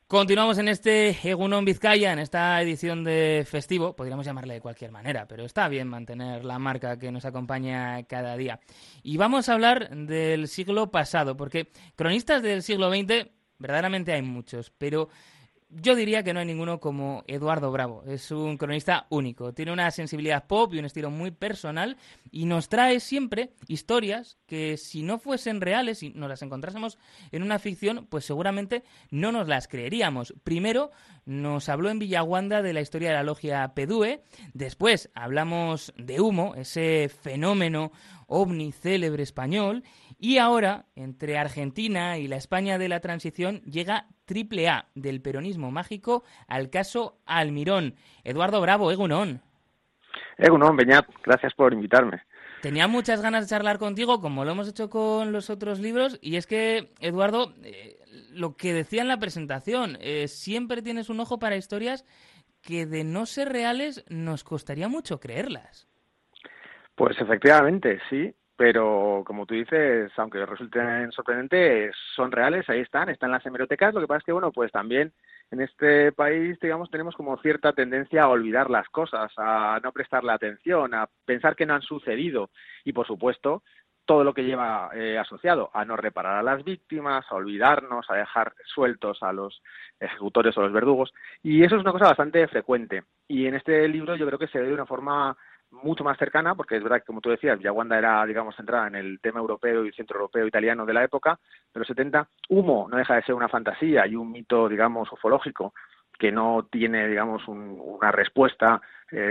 Continuamos en este Egunon Vizcaya, en esta edición de festivo, podríamos llamarle de cualquier manera, pero está bien mantener la marca que nos acompaña cada día. Y vamos a hablar del siglo pasado, porque cronistas del siglo XX verdaderamente hay muchos, pero yo diría que no hay ninguno como Eduardo Bravo. Es un cronista único. Tiene una sensibilidad pop y un estilo muy personal y nos trae siempre historias que si no fuesen reales y nos las encontrásemos en una ficción, pues seguramente no nos las creeríamos. Primero nos habló en Villaguanda de la historia de la logia Pedúe. Después hablamos de Humo, ese fenómeno ovni célebre español. Y ahora, entre Argentina y la España de la transición, llega Triple A, del peronismo mágico al caso Almirón. Eduardo Bravo, Egunon. Egunon, Beñat, gracias por invitarme. Tenía muchas ganas de charlar contigo, como lo hemos hecho con los otros libros, y es que, Eduardo, lo que decía en la presentación, siempre tienes un ojo para historias que de no ser reales nos costaría mucho creerlas. Pues efectivamente, sí, pero como tú dices, aunque resulten sorprendentes, son reales, ahí están en las hemerotecas. Lo que pasa es que, bueno, pues también en este país, digamos, tenemos como cierta tendencia a olvidar las cosas, a no prestarle atención, a pensar que no han sucedido y, por supuesto, todo lo que lleva asociado a no reparar a las víctimas, a olvidarnos, a dejar sueltos a los ejecutores o los verdugos. Y eso es una cosa bastante frecuente. Y en este libro yo creo que se ve de una forma mucho más cercana, porque es verdad que, como tú decías, Villaguanda era, digamos, centrada en el tema europeo y centroeuropeo italiano de la época, de los 70. Humo no deja de ser una fantasía y un mito, digamos, ufológico, que no tiene, digamos, una respuesta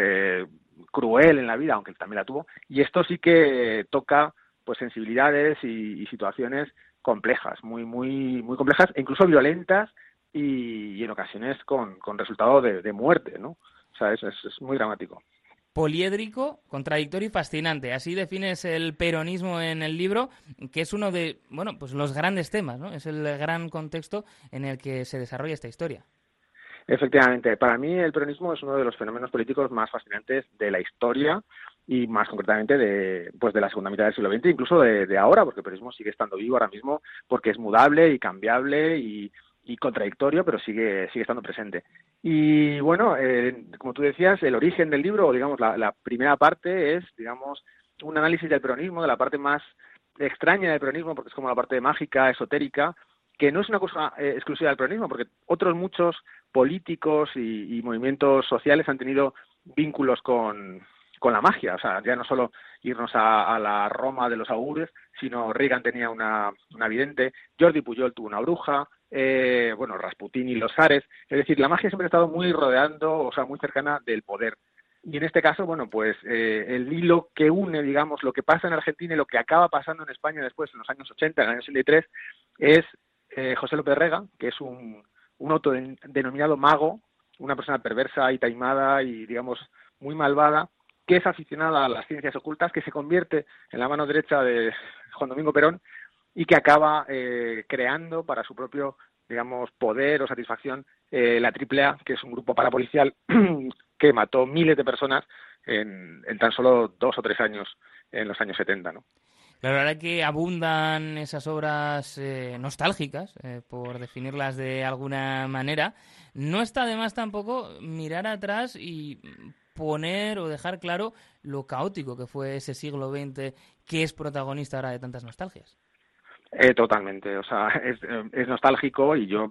cruel en la vida, aunque también la tuvo. Y esto sí que toca pues sensibilidades y situaciones complejas, muy complejas, e incluso violentas y en ocasiones con resultado de muerte, ¿no? O sea, es muy dramático. Poliédrico, contradictorio y fascinante. Así defines el peronismo en el libro, que es uno de, bueno, pues los grandes temas, ¿no? Es el gran contexto en el que se desarrolla esta historia. Efectivamente, para mí el peronismo es uno de los fenómenos políticos más fascinantes de la historia y más concretamente de la segunda mitad del siglo XX, incluso de ahora, porque el peronismo sigue estando vivo ahora mismo porque es mudable y cambiable y contradictorio, pero sigue estando presente. Y bueno, como tú decías, el origen del libro, o digamos la primera parte es, digamos, un análisis del peronismo, de la parte más extraña del peronismo, porque es como la parte mágica, esotérica, que no es una cosa exclusiva del peronismo, porque otros muchos políticos y movimientos sociales han tenido vínculos con la magia, o sea, ya no solo irnos a la Roma de los augures, sino Reagan tenía una vidente, Jordi Pujol tuvo una bruja, bueno, Rasputín y los zares, es decir, la magia siempre ha estado muy rodeando, o sea, muy cercana del poder. Y en este caso, bueno, pues el hilo que une, digamos, lo que pasa en Argentina y lo que acaba pasando en España después, en los años 80, en el año 63, es José López Rega, que es un autodenominado mago, una persona perversa y taimada y, digamos, muy malvada, que es aficionada a las ciencias ocultas, que se convierte en la mano derecha de Juan Domingo Perón y que acaba creando para su propio, digamos, poder o satisfacción la Triple A, que es un grupo parapolicial que mató miles de personas en tan solo 2 o 3 años, en los años 70, ¿no? La verdad que abundan esas obras nostálgicas, por definirlas de alguna manera. No está de más tampoco mirar atrás y poner o dejar claro lo caótico que fue ese siglo XX, que es protagonista ahora de tantas nostalgias. Totalmente, o sea, es nostálgico y yo,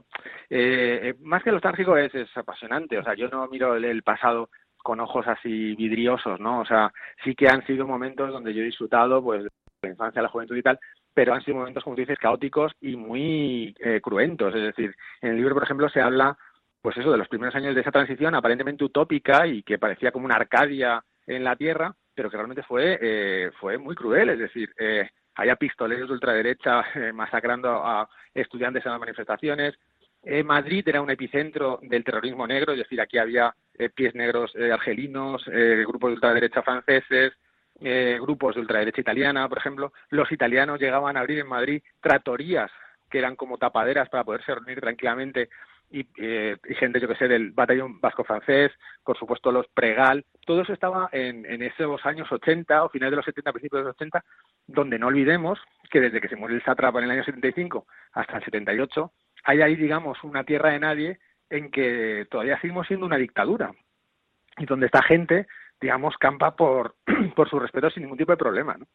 más que nostálgico es apasionante, o sea, yo no miro el pasado con ojos así vidriosos, ¿no? O sea, sí que han sido momentos donde yo he disfrutado, pues, la infancia, la juventud y tal, pero han sido momentos, como tú dices, caóticos y muy cruentos. Es decir, en el libro, por ejemplo, se habla, pues eso, de los primeros años de esa transición aparentemente utópica y que parecía como una Arcadia en la Tierra, pero que realmente fue muy cruel. Es decir, había pistoleros de ultraderecha masacrando a estudiantes en las manifestaciones. Madrid era un epicentro del terrorismo negro, es decir, aquí había pies negros argelinos, grupos de ultraderecha franceses, grupos de ultraderecha italiana, por ejemplo. Los italianos llegaban a abrir en Madrid tratorías que eran como tapaderas para poderse reunir tranquilamente y gente, yo que sé, del batallón vasco francés, por supuesto los Pregal, todo eso estaba en esos años 80 o finales de los 70, principios de los 80, donde no olvidemos que desde que se muere el sátrapa en el año 75 hasta el 78 hay ahí, digamos, una tierra de nadie en que todavía seguimos siendo una dictadura y donde esta gente, digamos, campa por, por su respeto sin ningún tipo de problema, ¿no?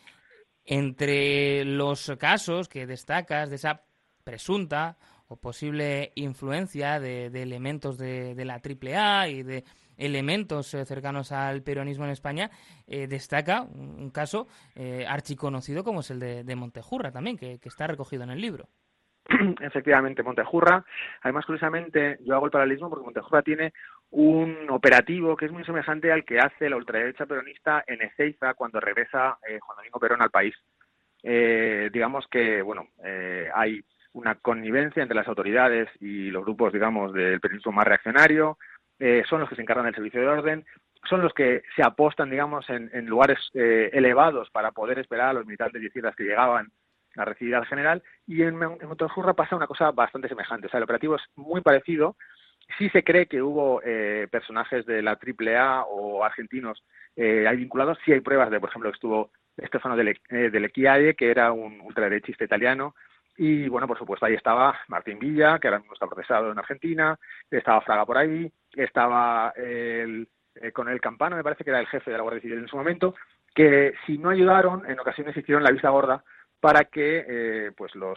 Entre los casos que destacas de esa presunta o posible influencia de elementos de la AAA y de elementos cercanos al peronismo en España, destaca un caso archiconocido como es el de Montejurra también, que está recogido en el libro. Efectivamente, Montejurra, además, curiosamente, yo hago el paralelismo porque Montejurra tiene un operativo que es muy semejante al que hace la ultraderecha peronista en Ezeiza cuando regresa Juan Domingo Perón al país. Digamos que, bueno, hay una connivencia entre las autoridades y los grupos, digamos, del peronismo más reaccionario, son los que se encargan del servicio de orden, son los que se apostan, digamos, en lugares elevados para poder esperar a los militantes de izquierdas que llegaban a recibir al general, y en Montejurra pasa una cosa bastante semejante. O sea, el operativo es muy parecido. Sí se cree que hubo personajes de la AAA o argentinos ahí vinculados. Sí hay pruebas de, por ejemplo, que estuvo Stefano Delle Chiaie, que era un ultraderechista italiano. Y, bueno, por supuesto, ahí estaba Martín Villa, que ahora mismo está procesado en Argentina. Estaba Fraga por ahí. Estaba Coronel Campano, me parece que era el jefe de la Guardia Civil en su momento, que si no ayudaron, en ocasiones hicieron la vista gorda para que pues los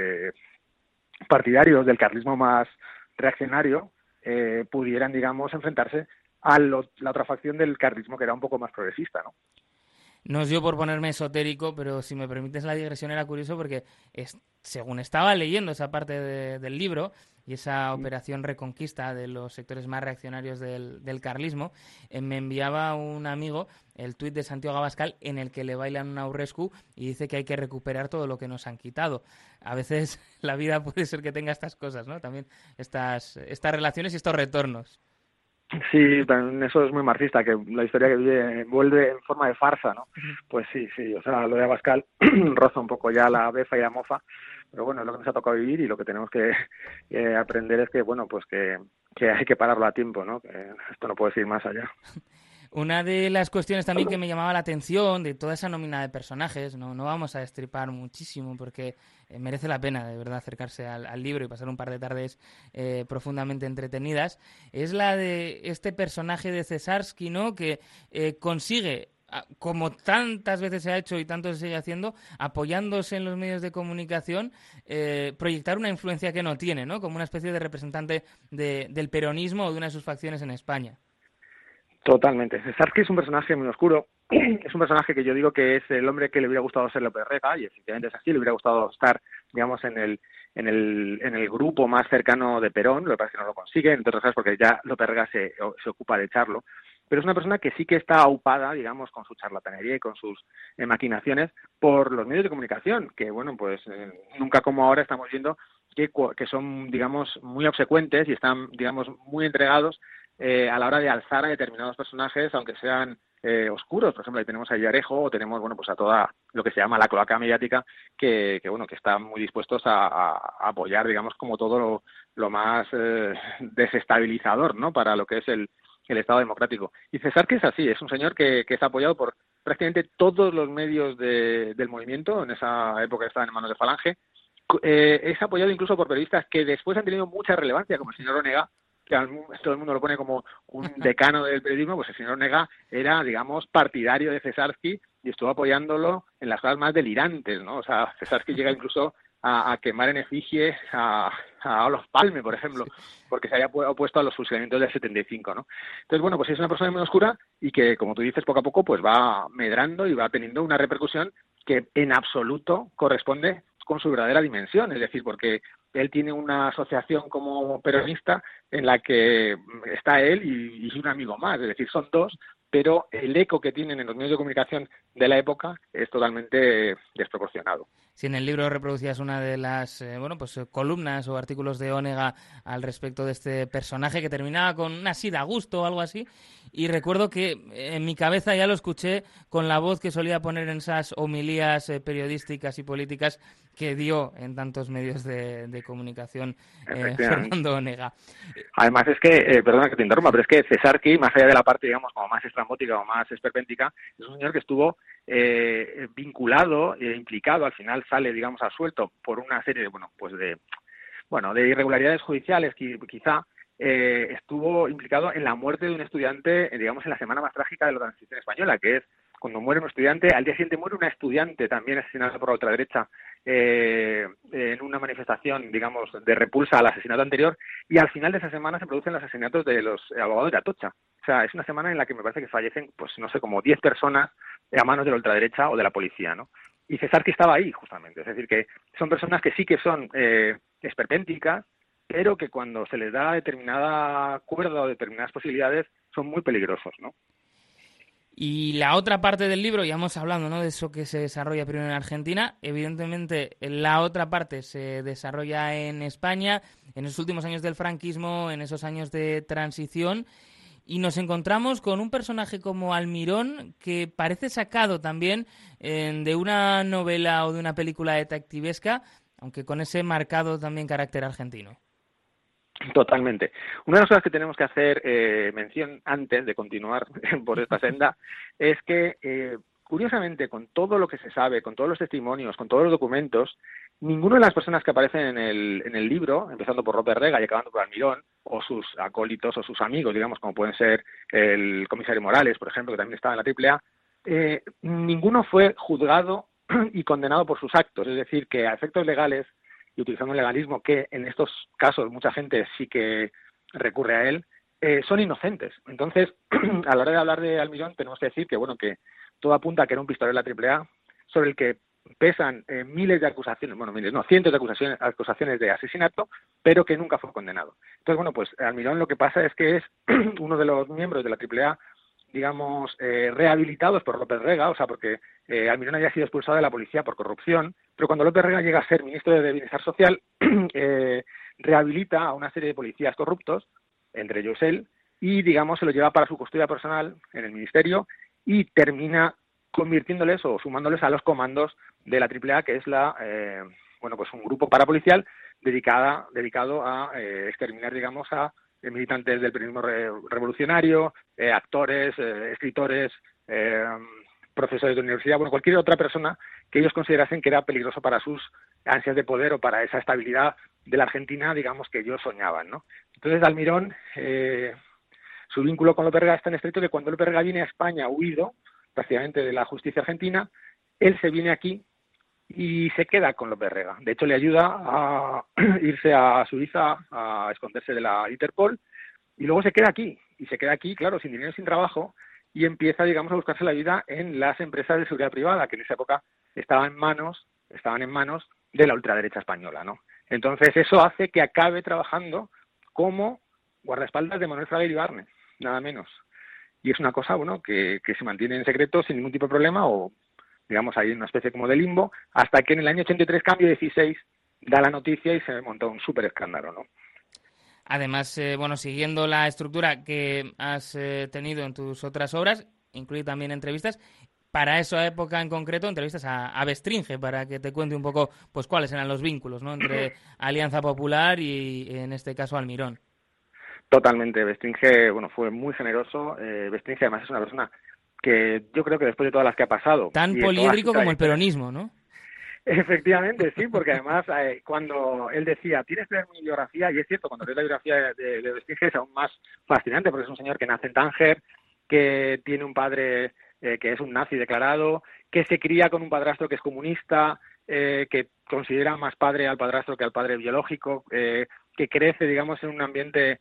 partidarios del carlismo más reaccionario pudieran, digamos, enfrentarse a la otra facción del carlismo que era un poco más progresista, ¿no? No es yo por ponerme esotérico, pero si me permites la digresión era curioso porque según estaba leyendo esa parte del libro y esa operación Reconquista de los sectores más reaccionarios del carlismo, me enviaba un amigo el tuit de Santiago Abascal en el que le bailan un aurrescu y dice que hay que recuperar todo lo que nos han quitado. A veces la vida puede ser que tenga estas cosas, ¿no? También estas relaciones y estos retornos. Sí, también eso es muy marxista, que la historia que vuelve en forma de farsa, ¿no? Pues sí, o sea, lo de Abascal roza un poco ya la befa y la mofa, pero bueno, es lo que nos ha tocado vivir y lo que tenemos que aprender es que, bueno, pues que hay que pararlo a tiempo, ¿no? Que esto no puede ir más allá. Una de las cuestiones también que me llamaba la atención de toda esa nómina de personajes, no vamos a destripar muchísimo porque merece la pena de verdad acercarse al libro y pasar un par de tardes profundamente entretenidas, es la de este personaje de Cesarsky, ¿no? Que consigue, como tantas veces se ha hecho y tanto se sigue haciendo, apoyándose en los medios de comunicación, proyectar una influencia que no tiene, ¿no? Como una especie de representante del peronismo o de una de sus facciones en España. Totalmente. Cesarsky es un personaje muy oscuro, es un personaje que yo digo que es el hombre que le hubiera gustado ser López Rega, y efectivamente es así, le hubiera gustado estar, digamos, en el grupo más cercano de Perón, lo que pasa es que no lo consigue, entre otras cosas porque ya López Rega se ocupa de echarlo, pero es una persona que sí que está aupada, digamos, con su charlatanería y con sus maquinaciones por los medios de comunicación, que, bueno, pues nunca como ahora estamos viendo que son, digamos, muy obsecuentes y están, digamos, muy entregados a la hora de alzar a determinados personajes, aunque sean oscuros. Por ejemplo, ahí tenemos a Villarejo o tenemos, bueno, pues a toda lo que se llama la cloaca mediática que bueno, que están muy dispuestos a apoyar, digamos, como todo lo más desestabilizador, ¿no? Para lo que es el Estado democrático. Y César, que es así, es un señor que es apoyado por prácticamente todos los medios del movimiento, en esa época estaban en manos de Falange, es apoyado incluso por periodistas que después han tenido mucha relevancia, como el señor Onega, que todo el mundo lo pone como un decano del periodismo. Pues el señor Onega era, digamos, partidario de Cesarsky y estuvo apoyándolo en las cosas más delirantes, ¿no? O sea, Cesarsky llega incluso a quemar en efigie a Olof Palme, por ejemplo, porque se había opuesto a los fusilamientos del 75, ¿no? Entonces, bueno, pues es una persona muy oscura y que, como tú dices, poco a poco pues va medrando y va teniendo una repercusión que en absoluto corresponde con su verdadera dimensión, es decir, porque él tiene una asociación como peronista en la que está él y un amigo más, es decir, son dos, pero el eco que tienen en los medios de comunicación de la época es totalmente desproporcionado. Si en el libro reproducías una de las columnas o artículos de Onega al respecto de este personaje que terminaba con una sí da gusto o algo así, y recuerdo que en mi cabeza ya lo escuché con la voz que solía poner en esas homilías periodísticas y políticas que dio en tantos medios de comunicación Fernando Onega. Además es que, perdona que te interrumpa, pero es que Cesarsky, más allá de la parte, digamos, como más estrambótica o más esperpéntica, es un señor que estuvo vinculado e implicado, al final sale, digamos, absuelto por una serie de, bueno, pues de bueno, de irregularidades judiciales, quizá, estuvo implicado en la muerte de un estudiante, digamos, en la semana más trágica de la transición española, que es cuando muere un estudiante, al día siguiente muere una estudiante también asesinada por la ultraderecha en una manifestación, digamos, de repulsa al asesinato anterior, y al final de esa semana se producen los asesinatos de los abogados de Atocha. O sea, es una semana en la que me parece que fallecen, pues no sé, como 10 personas a manos de la ultraderecha o de la policía, ¿no? Y Cesarski estaba ahí, justamente. Es decir, que son personas que sí que son esperpénticas, pero que cuando se les da determinada cuerda o determinadas posibilidades son muy peligrosos, ¿no? Y la otra parte del libro, ya hemos hablado, ¿no?, de eso que se desarrolla primero en Argentina. Evidentemente, la otra parte se desarrolla en España, en esos últimos años del franquismo, en esos años de transición. Y nos encontramos con un personaje como Almirón, que parece sacado también de una novela o de una película detectivesca, aunque con ese marcado también carácter argentino. Totalmente. Una de las cosas que tenemos que hacer mención antes de continuar por esta senda es que, curiosamente, con todo lo que se sabe, con todos los testimonios, con todos los documentos, ninguna de las personas que aparecen en el libro, empezando por López Rega y acabando por Almirón, o sus acólitos o sus amigos, digamos, como pueden ser el comisario Morales, por ejemplo, que también estaba en la AAA, ninguno fue juzgado y condenado por sus actos. Es decir, que a efectos legales y utilizando el legalismo, que en estos casos mucha gente sí que recurre a él, son inocentes. Entonces, a la hora de hablar de Almirón, tenemos que decir que, bueno, que todo apunta a que era un pistolero de la AAA, sobre el que pesan miles de acusaciones, bueno, miles, no, cientos de acusaciones de asesinato, pero que nunca fue condenado. Entonces, bueno, pues Almirón lo que pasa es que es uno de los miembros de la AAA, digamos, rehabilitados por López Rega, o sea, porque Almirón había sido expulsado de la policía por corrupción, pero cuando López Rega llega a ser ministro de Bienestar Social, rehabilita a una serie de policías corruptos, entre ellos él, y, digamos, se lo lleva para su custodia personal en el ministerio y termina convirtiéndoles o sumándoles a los comandos de la AAA, que es bueno, pues un grupo parapolicial dedicado a exterminar, digamos, a militantes del periodismo revolucionario, actores, escritores, profesores de universidad, bueno, cualquier otra persona que ellos considerasen que era peligroso para sus ansias de poder o para esa estabilidad de la Argentina, digamos, que ellos soñaban, ¿no? Entonces, Almirón, su vínculo con López Rega es tan estrecho que cuando López Rega viene a España huido, prácticamente de la justicia argentina, él se viene aquí y se queda con López Rega. De hecho, le ayuda a irse a Suiza a esconderse de la Interpol y luego se queda aquí. Y se queda aquí, claro, sin dinero, sin trabajo, y empieza, digamos, a buscarse la vida en las empresas de seguridad privada, que en esa época estaban en manos de la ultraderecha española, ¿no? Entonces, eso hace que acabe trabajando como guardaespaldas de Manuel Fraga Iribarne, nada menos. Y es una cosa, bueno, que se mantiene en secreto sin ningún tipo de problema o, digamos, hay una especie como de limbo, hasta que en el año 83, cambio 16, da la noticia y se monta un súper escándalo, ¿no? Además, bueno, siguiendo la estructura que has tenido en tus otras obras, incluye también entrevistas, para esa época en concreto, entrevistas a Bestringe, para que te cuente un poco pues cuáles eran los vínculos, ¿no?, entre Alianza Popular y, en este caso, Almirón. Totalmente. Bestringe, bueno, fue muy generoso. Bestringe, además, es una persona que yo creo que después de todas las que ha pasado... Tan y poliédrico como el peronismo, ¿no? Efectivamente, sí, porque además cuando él decía, tienes que ver mi biografía, y es cierto, cuando lees la biografía de Bestringe es aún más fascinante, porque es un señor que nace en Tánger, que tiene un padre que es un nazi declarado, que se cría con un padrastro que es comunista, que considera más padre al padrastro que al padre biológico, que crece, digamos, en un ambiente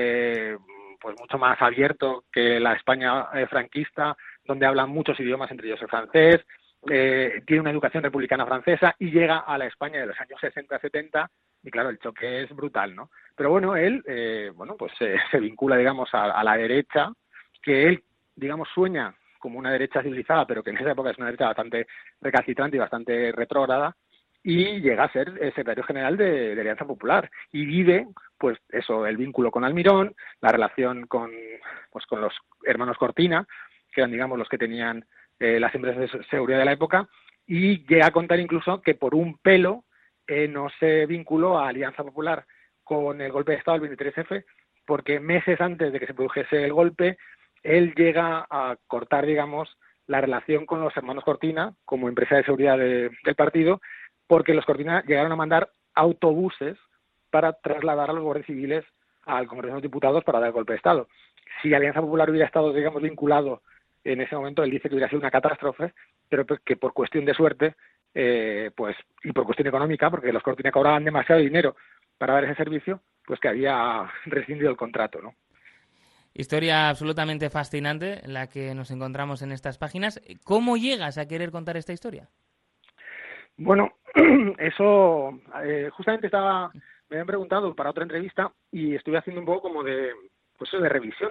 pues mucho más abierto que la España franquista, donde hablan muchos idiomas, entre ellos el francés, tiene una educación republicana francesa y llega a la España de los años 60-70 y claro, el choque es brutal, ¿no? Pero bueno, él, bueno, pues se vincula, digamos, a la derecha, que él, digamos, sueña como una derecha civilizada, pero que en esa época es una derecha bastante recalcitrante y bastante retrógrada, y llega a ser el secretario general de Alianza Popular y vive, pues eso, el vínculo con Almirón, la relación con los hermanos Cortina, que eran, digamos, los que tenían las empresas de seguridad de la época, y llega a contar incluso que por un pelo no se vinculó a Alianza Popular con el golpe de Estado del 23F, porque meses antes de que se produjese el golpe, él llega a cortar, digamos, la relación con los hermanos Cortina como empresa de seguridad del partido, porque los Cortina llegaron a mandar autobuses para trasladar a los guardias civiles al Congreso de los Diputados para dar el golpe de Estado. Si Alianza Popular hubiera estado, digamos, vinculado en ese momento, él dice que hubiera sido una catástrofe, pero que por cuestión de suerte, pues, y por cuestión económica, porque los cortinas cobraban demasiado dinero para dar ese servicio, pues que había rescindido el contrato, ¿no? Historia absolutamente fascinante la que nos encontramos en estas páginas. ¿Cómo llegas a querer contar esta historia? Bueno, eso justamente me habían preguntado para otra entrevista y estuve haciendo un poco como de revisión.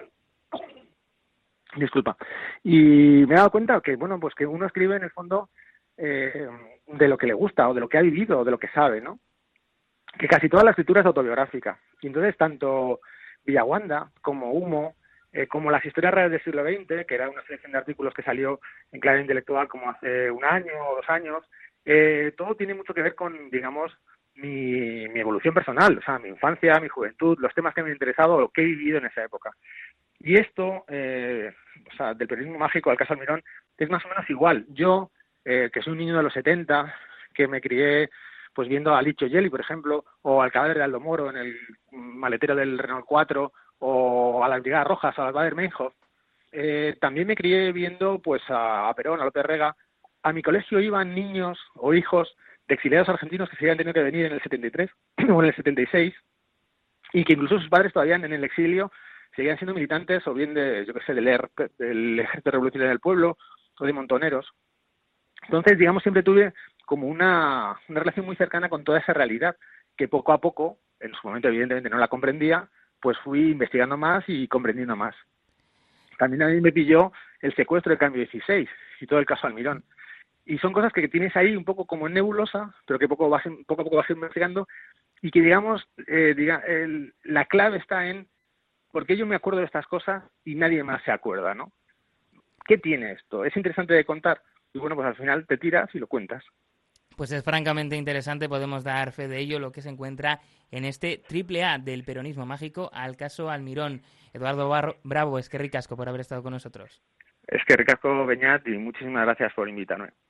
Disculpa. Y me he dado cuenta que, bueno, pues que uno escribe en el fondo de lo que le gusta o de lo que ha vivido o de lo que sabe, ¿no? Que casi toda la escritura es autobiográfica. Y entonces tanto Villaguanda como Humo, como las historias reales del siglo XX, que era una selección de artículos que salió en Clave Intelectual como hace 1 año o 2 años, todo tiene mucho que ver con, digamos, mi evolución personal, o sea, mi infancia, mi juventud, los temas que me han interesado, lo que he vivido en esa época. Y esto, o sea, del periodismo mágico al caso Almirón, es más o menos igual. Yo, que soy un niño de los 70, que me crié pues viendo a Licho Gelli, por ejemplo, o al cadáver de Aldo Moro en el maletero del Renault 4, o a las Brigadas Rojas, a las Baader-Meinhof, también me crié viendo pues a Perón, a López Rega. A mi colegio iban niños o hijos de exiliados argentinos que se habían tenido que venir en el 73 o en el 76, y que incluso sus padres todavía en el exilio seguían siendo militantes o bien de, yo qué sé, del Ejército Revolucionario del Pueblo o de montoneros. Entonces, digamos, siempre tuve como una relación muy cercana con toda esa realidad que poco a poco, en su momento evidentemente no la comprendía, pues fui investigando más y comprendiendo más. También a mí me pilló el secuestro del Cambio 16 y todo el caso Almirón. Y son cosas que tienes ahí un poco como en nebulosa, pero que poco a poco vas investigando, y que, digamos, la clave está en por qué yo me acuerdo de estas cosas y nadie más se acuerda, ¿no? ¿Qué tiene esto? ¿Es interesante de contar? Y bueno, pues al final te tiras y lo cuentas. Pues es francamente interesante, podemos dar fe de ello, lo que se encuentra en este triple A del peronismo mágico al caso Almirón. Eduardo Bravo, es que ricasco por haber estado con nosotros. Es que ricasco, Beñat, y muchísimas gracias por invitarme.